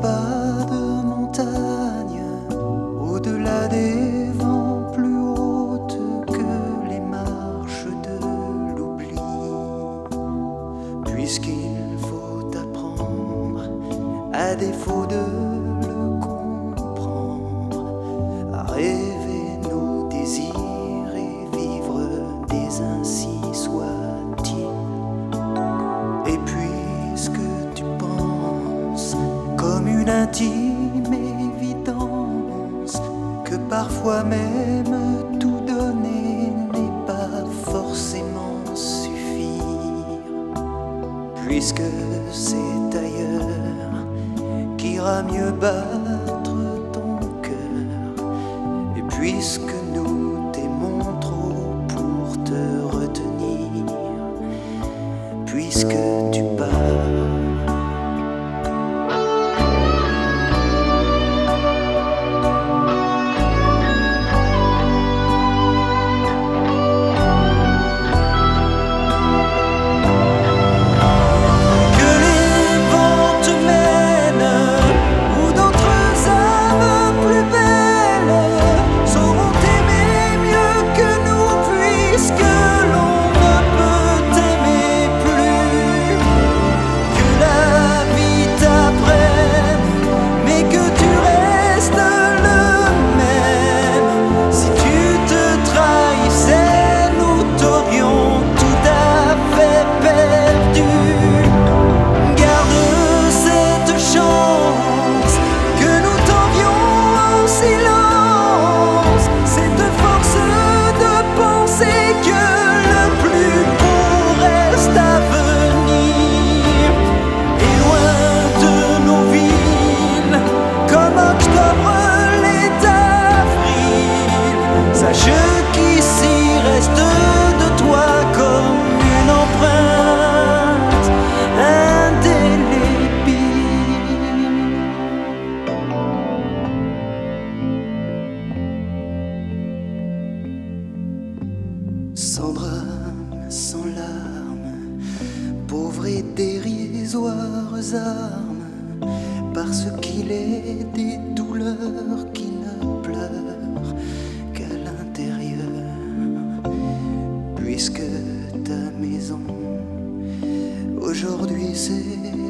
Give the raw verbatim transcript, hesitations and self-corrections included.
pas de montagne au-delà des vents plus hautes que les marches de l'oubli, puisqu'il faut apprendre, à défaut de le comprendre, à rêver nos désirs et vivre des ainsi soit-il. Et puisque tu penses comme une intime évidence que parfois même tout donner n'est pas forcément suffire, puisque c'est ailleurs qu'ira mieux battre ton cœur, et puisque nous t'aimons trop pour te retenir, puisque tu pars. Sans drame, sans larmes, pauvres et dérisoires armes, parce qu'il est des douleurs qui ne pleurent qu'à l'intérieur, puisque ta maison aujourd'hui c'est